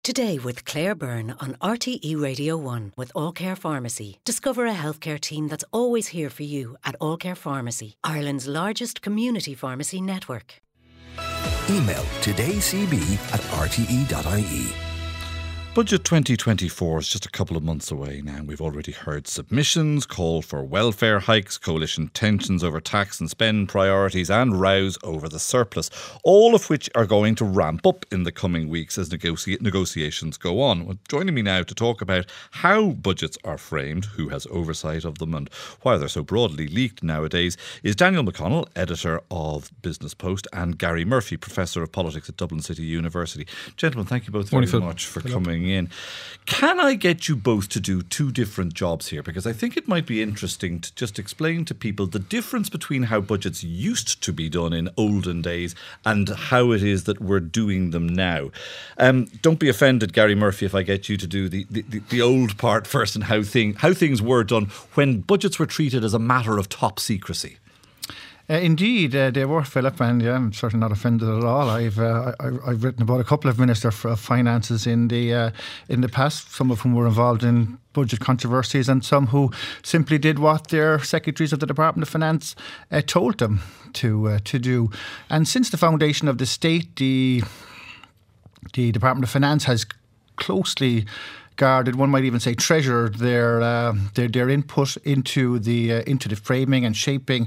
Today with Claire Byrne on RTE Radio 1 with All Care Pharmacy. Discover a healthcare team that's always here for you at All Care Pharmacy, Ireland's largest community pharmacy network. Email todaycb@rte.ie. Budget 2024 is just a couple of months away now. We've already heard submissions, call for welfare hikes, coalition tensions over tax and spend priorities, and rows over the surplus, all of which are going to ramp up in the coming weeks as negotiations go on. Well, joining me now to talk about how budgets are framed, who has oversight of them, and why they're so broadly leaked nowadays, is Daniel McConnell, editor of Business Post, and Gary Murphy, Professor of Politics at Dublin City University. Gentlemen, thank you both very much for coming in. Can I get you both to do two different jobs here? Because I think it might be interesting to just explain to people the difference between how budgets used to be done in olden days and how it is that we're doing them now. Don't be offended, Gary Murphy, if I get you to do the old part first and how things were done when budgets were treated as a matter of top secrecy. Indeed, they were, Philip, and I'm certainly not offended at all. I've written about a couple of ministers of finances in the past, some of whom were involved in budget controversies, and some who simply did what their secretaries of the Department of Finance told them to do. And since the foundation of the state, the Department of Finance has closely guarded, one might even say treasured, their input into the framing and shaping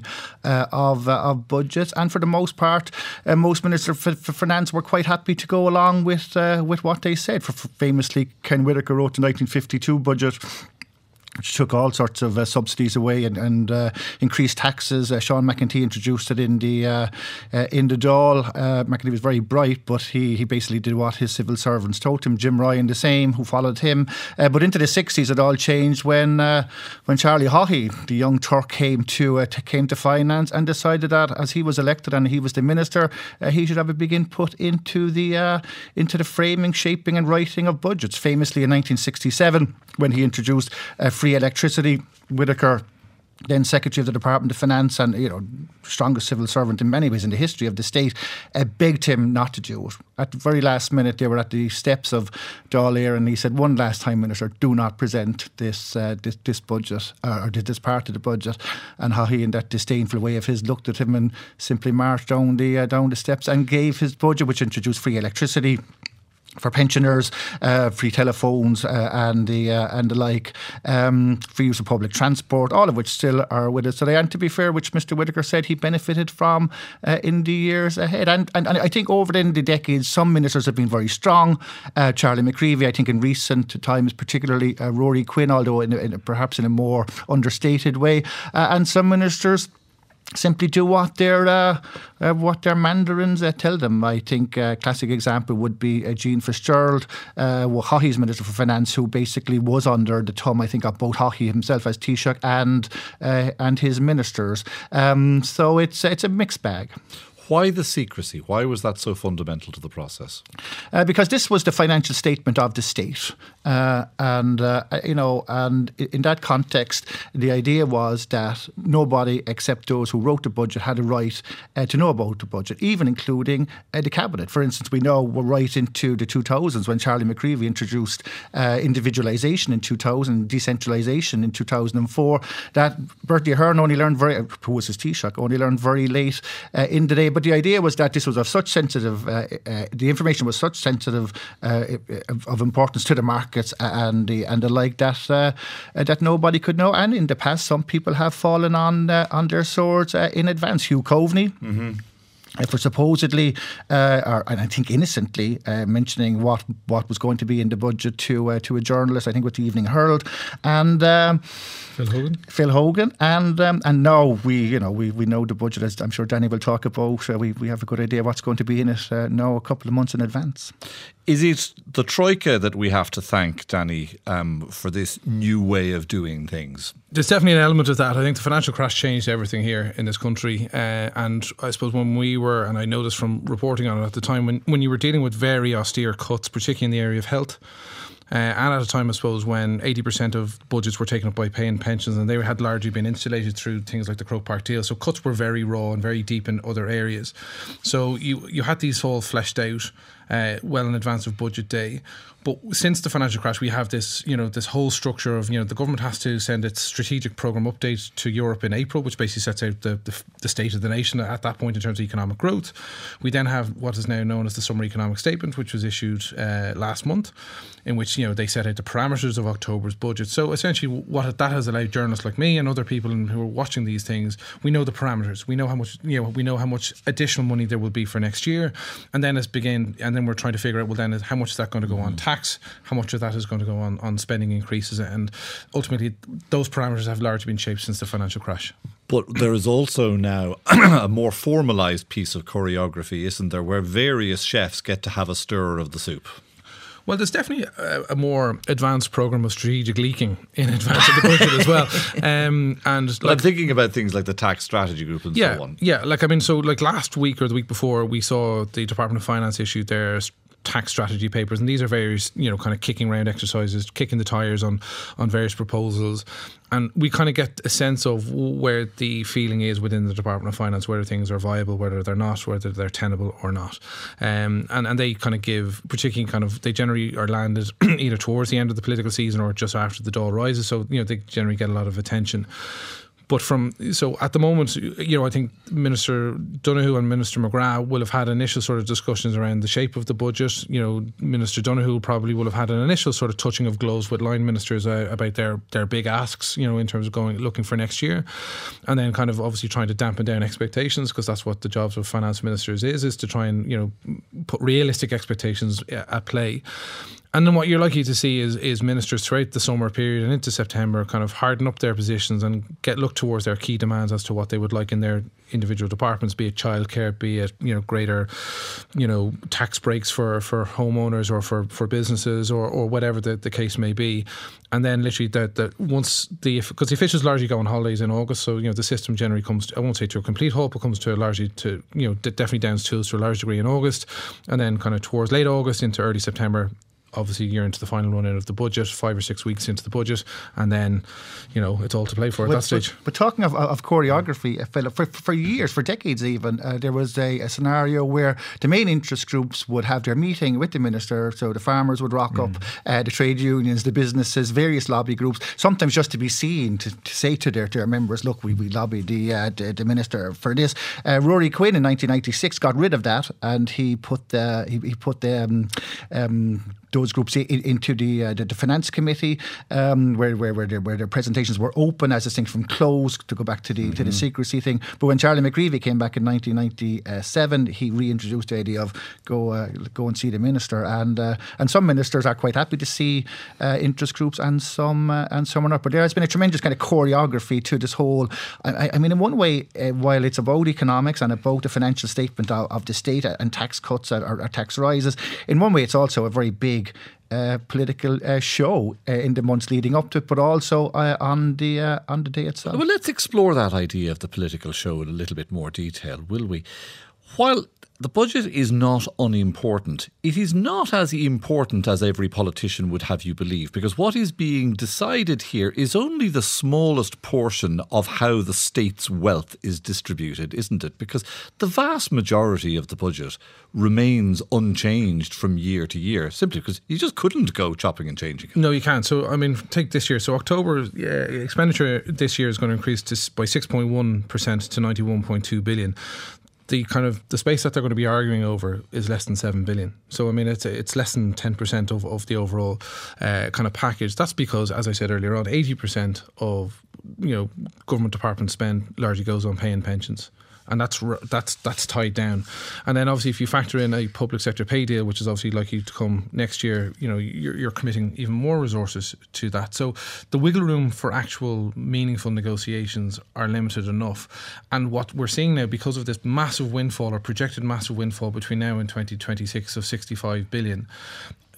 of budgets. And for the most part, most ministers for finance were quite happy to go along with what they said. Famously, Ken Whitaker wrote the 1952 budget, which took all sorts of subsidies away and increased taxes. Sean McEntee introduced it in the Dáil. McEntee was very bright, but he basically did what his civil servants told him. Jim Ryan the same, who followed him. But into the 60s, it all changed when Charlie Haughey, the young Turk, came to finance and decided that as he was elected and he was the minister, he should have a big input into the framing, shaping, and writing of budgets. Famously, in 1967, when he introduced free electricity, Whitaker, then Secretary of the Department of Finance and strongest civil servant in many ways in the history of the state, begged him not to do it. At the very last minute, they were at the steps of Dáil Éireann, and he said, one last time, Minister, do not present this budget or this part of the budget. And Haughey, in that disdainful way of his, looked at him and simply marched down the steps and gave his budget, which introduced free electricity for pensioners, free telephones and the like, free use of public transport, all of which still are with us today. And to be fair, which Mr Whitaker said he benefited from in the years ahead. And I think over the decades, some ministers have been very strong. Charlie McCreevy, I think in recent times, particularly Rory Quinn, although perhaps in a more understated way. And some ministers simply do what their mandarins tell them. I think a classic example would be Jean Fitzgerald, Haughey's Minister for Finance, who basically was under the thumb, I think, of both Haughey himself as Taoiseach and his ministers. So it's a mixed bag. Why the secrecy? Why was that so fundamental to the process? Because this was the financial statement of the state, and in that context, the idea was that nobody except those who wrote the budget had a right to know about the budget, even including the cabinet. For instance, we know we're right into the 2000s when Charlie McCreevy introduced individualisation in 2000, decentralisation in 2004. That Bertie Ahern who was his Taoiseach, only learned very late in the day. But the idea was that this was of such sensitive, the information was such sensitive of importance to the markets and the like that nobody could know. And in the past, some people have fallen on their swords in advance. Hugh Coveney. Mm-hmm. For supposedly, and I think innocently, mentioning what was going to be in the budget to a journalist, I think with the Evening Herald, and Phil Hogan, and now we know the budget, as I'm sure Danny will talk about. We have a good idea what's going to be in it now a couple of months in advance. Is it the Troika that we have to thank, Danny, for this new way of doing things? There's definitely an element of that. I think the financial crash changed everything here in this country. And I suppose when we were, and I know this from reporting on it at the time, when you were dealing with very austere cuts, particularly in the area of health, and at a time, I suppose, when 80% of budgets were taken up by pay and pensions, and they had largely been insulated through things like the Croke Park deal. So cuts were very raw and very deep in other areas. So you had these all fleshed out well in advance of budget day. But since the financial crash, we have this, this whole structure of, the government has to send its strategic programme update to Europe in April, which basically sets out the state of the nation at that point in terms of economic growth. We then have what is now known as the Summer Economic Statement, which was issued last month, in which, they set out the parameters of October's budget. So essentially what that has allowed journalists like me and other people who are watching these things, we know the parameters. We know how much, we know how much additional money there will be for next year. And then we're trying to figure out, well, then how much is that going to go on tax? How much of that is going to go on spending increases? And ultimately, those parameters have largely been shaped since the financial crash. But there is also now a more formalised piece of choreography, isn't there, where various chefs get to have a stir of the soup? Well, there's definitely a more advanced programme of strategic leaking in advance of the budget as well. And I'm thinking about things like the tax strategy group and so on. Yeah, last week or the week before, we saw the Department of Finance issue their tax strategy papers, and these are various, kind of kicking around exercises, kicking the tires on various proposals. And we kind of get a sense of where the feeling is within the Department of Finance, whether things are viable, whether they're not, whether they're tenable or not. And they kind of give, particularly they generally are landed either towards the end of the political season or just after the Dáil rises. So, they generally get a lot of attention. But at the moment, I think Minister Donoghue and Minister McGrath will have had initial sort of discussions around the shape of the budget. Minister Donoghue probably will have had an initial sort of touching of gloves with line ministers about their big asks, in terms of looking for next year. And then kind of obviously trying to dampen down expectations, because that's what the jobs of finance ministers is to try and, put realistic expectations at play. And then what you're likely to see is ministers throughout the summer period and into September kind of harden up their positions and look towards their key demands as to what they would like in their individual departments, be it childcare, be it greater tax breaks for homeowners or for businesses or whatever the case may be. And then literally because the officials largely go on holidays in August, so the system generally comes, I won't say to a complete halt, but comes to definitely down tools to a large degree in August, and then kind of towards late August into early September. Obviously, you're into the final run-in of the budget, 5 or 6 weeks into the budget, and then, it's all to play for at that stage. But talking of choreography, Philip, for years, for decades even, there was a scenario where the main interest groups would have their meeting with the minister, so the farmers would rock up, the trade unions, the businesses, various lobby groups, sometimes just to be seen, to say to their members, look, we lobbied the minister for this. Rory Quinn in 1996 got rid of that, and he put those groups into the finance committee, where their presentations were open as distinct from closed, to go back to the secrecy thing. But when Charlie McGreevy came back in 1997, he reintroduced the idea of go and see the minister, and some ministers are quite happy to see interest groups, and some are not. But there has been a tremendous kind of choreography to this whole. I mean, in one way, while it's about economics and about the financial statement of the state and tax cuts or tax rises, in one way it's also a very big political show in the months leading up to it, but also on the day itself. Well, let's explore that idea of the political show in a little bit more detail, will we? While the budget is not unimportant, it is not as important as every politician would have you believe, because what is being decided here is only the smallest portion of how the state's wealth is distributed, isn't it? Because the vast majority of the budget remains unchanged from year to year, simply because you just couldn't go chopping and changing it. No, you can't. So, I mean, take this year. So October expenditure this year is going to increase by 6.1% to 91.2 billion. The space that they're going to be arguing over is less than 7 billion. So, I mean, it's less than 10% of the overall kind of package. That's because, as I said earlier on, 80% of government department spend largely goes on paying pensions. And that's tied down. And then obviously if you factor in a public sector pay deal, which is obviously likely to come next year, you're committing even more resources to that. So the wiggle room for actual meaningful negotiations are limited enough. And what we're seeing now, because of this massive windfall or projected massive windfall between now and 2026 of 65 billion,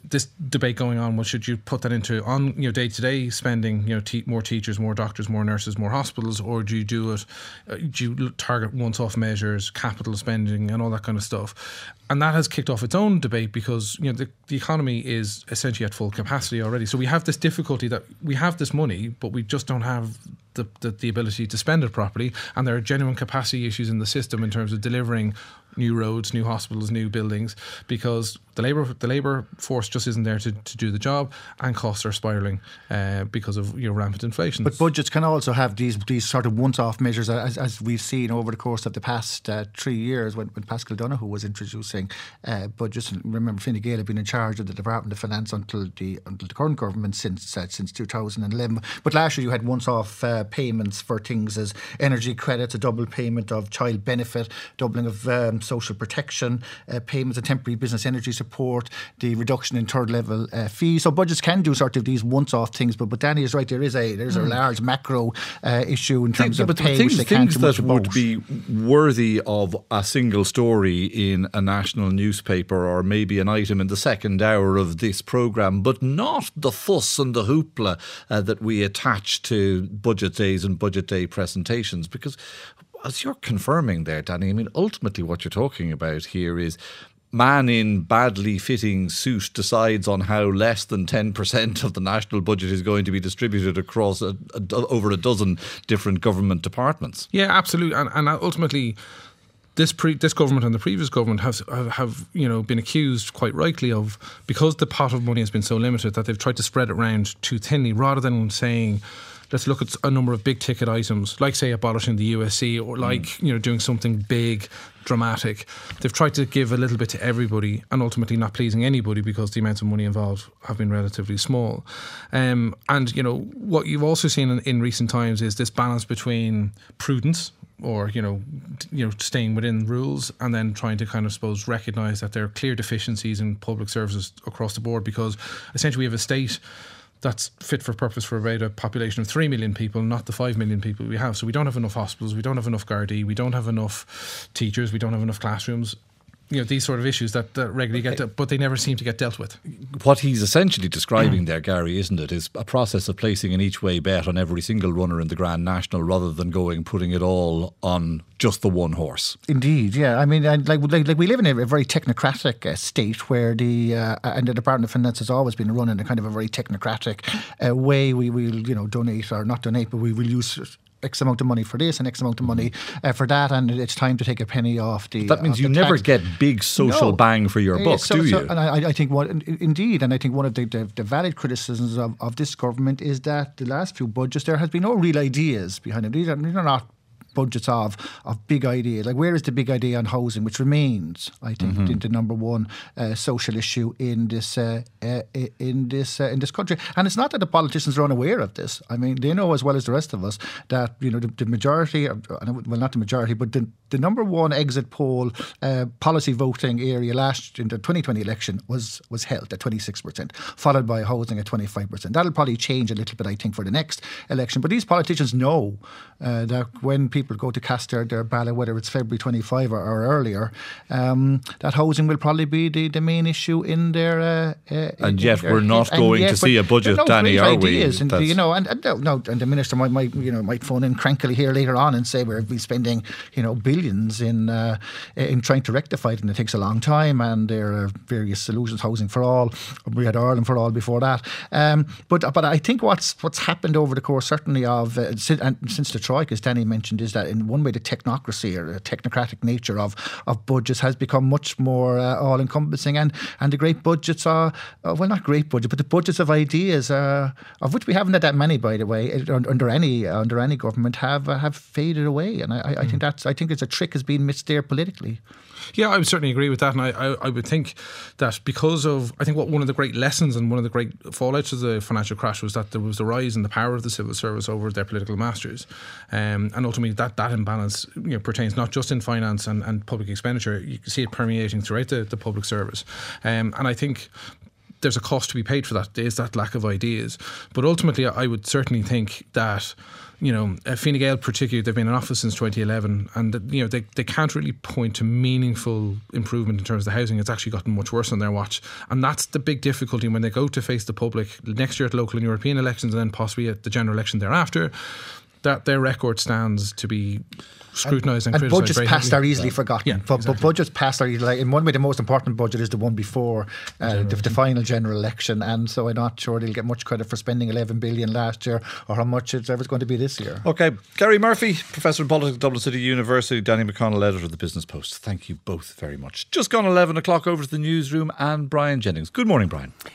this debate going on. Well, should you put that into day-to-day spending? More teachers, more doctors, more nurses, more hospitals, or do you do it? Do you target once-off measures, capital spending, and all that kind of stuff? And that has kicked off its own debate because the economy is essentially at full capacity already. So we have this difficulty that we have this money, but we just don't have the ability to spend it properly. And there are genuine capacity issues in the system in terms of delivering new roads, new hospitals, new buildings, because the labour force just isn't there to do the job, and costs are spiralling because of rampant inflation. But budgets can also have these sort of once-off measures, as we've seen over the course of the past 3 years when Paschal Donohoe was introducing budgets. Remember, Fine Gael had been in charge of the Department of Finance until the current government since 2011. But last year you had once-off payments for things as energy credits, a double payment of child benefit, doubling of social protection payments, a temporary business energy support, the reduction in third level fees. So budgets can do sort of these once-off things, but Danny is right. There's a large macro issue in terms of pay, which they can't do much about. Things that would be worthy of a single story in a national newspaper, or maybe an item in the second hour of this programme, but not the fuss and the hoopla that we attach to budget days and budget day presentations. Because as you're confirming there, Danny, I mean, ultimately what you're talking about here is man in badly fitting suit decides on how less than 10% of the national budget is going to be distributed across over a dozen different government departments. Yeah, absolutely. And ultimately, this government and the previous government have been accused quite rightly of, because the pot of money has been so limited, that they've tried to spread it around too thinly, rather than saying, let's look at a number of big ticket items, like, say, abolishing the USC, or like doing something big, dramatic. They've tried to give a little bit to everybody, and ultimately not pleasing anybody, because the amounts of money involved have been relatively small. And what you've also seen in recent times is this balance between prudence, or staying within rules, and then trying to kind of, suppose, recognise that there are clear deficiencies in public services across the board, because essentially we have a state that's fit for purpose for about a population of 3 million people, not the 5 million people we have. So we don't have enough hospitals, we don't have enough Gardaí, we don't have enough teachers, we don't have enough classrooms. These sort of issues that regularly get but they never seem to get dealt with. What he's essentially describing there, Gary, isn't it, is a process of placing an each way bet on every single runner in the Grand National, rather than putting it all on just the one horse. Indeed, yeah. I mean, like we live in a very technocratic state where and the Department of Finance has always been run in a kind of a very technocratic way. We will, donate or not donate, but we will use X amount of money for this and X amount of money for that, and it's time to take a penny off the. That means you never get big social bang for your buck, do you? And I think indeed, and I think one of the valid criticisms of this government is that the last few budgets there has been no real ideas behind them. These are not budgets of big ideas. Like, where is the big idea on housing, which remains, I think, the number one social issue in this country. And it's not that the politicians are unaware of this. I mean, they know as well as the rest of us that the majority, well, not the majority, but the number one exit poll policy voting area in the 2020 election was held at 26%, followed by housing at 25%. That'll probably change a little bit, I think, for the next election. But these politicians know that when people go to cast their ballot, whether it's February 25 or earlier, that housing will probably be the main issue in their. And yet we're not going to see a budget, Danny, are we? And the minister might phone in crankily here later on and say we'll be spending billions in trying to rectify it, and it takes a long time, and there are various solutions, housing for all. We had Ireland for all before that. But I think what's happened over the course, certainly of since the Troika, as Danny mentioned, is that in one way the technocracy or the technocratic nature of budgets has become much more all-encompassing, and the great budgets are, well, not great budget, but the budgets of ideas, of which we haven't had that many, by the way, under any government, have faded away, and I think it's a trick has been missed there politically. Yeah, I would certainly agree with that, and I would think that because of, I think what one of the great lessons and one of the great fallouts of the financial crash was that there was the rise in the power of the civil service over their political masters, and ultimately that imbalance pertains not just in finance and public expenditure. You can see it permeating throughout the public service, and I think there's a cost to be paid for that. There's that lack of ideas, but ultimately I would certainly think that Fine Gael particularly, they've been in office since 2011, and they can't really point to meaningful improvement in terms of the housing. It's actually gotten much worse on their watch, and that's the big difficulty when they go to face the public next year at local and European elections, and then possibly at the general election thereafter, that their record stands to be scrutinised and criticised. Budgets passed are easily forgotten. Yeah, exactly. But budgets passed are easily, in one way, the most important budget is the one before the final general election, and so I'm not sure they'll get much credit for spending 11 billion last year or how much it's ever going to be this year. Okay, Gary Murphy, Professor in Politics at Dublin City University, Danny McConnell, Editor of the Business Post. Thank you both very much. Just gone 11 o'clock, over to the newsroom, and Brian Jennings. Good morning, Brian.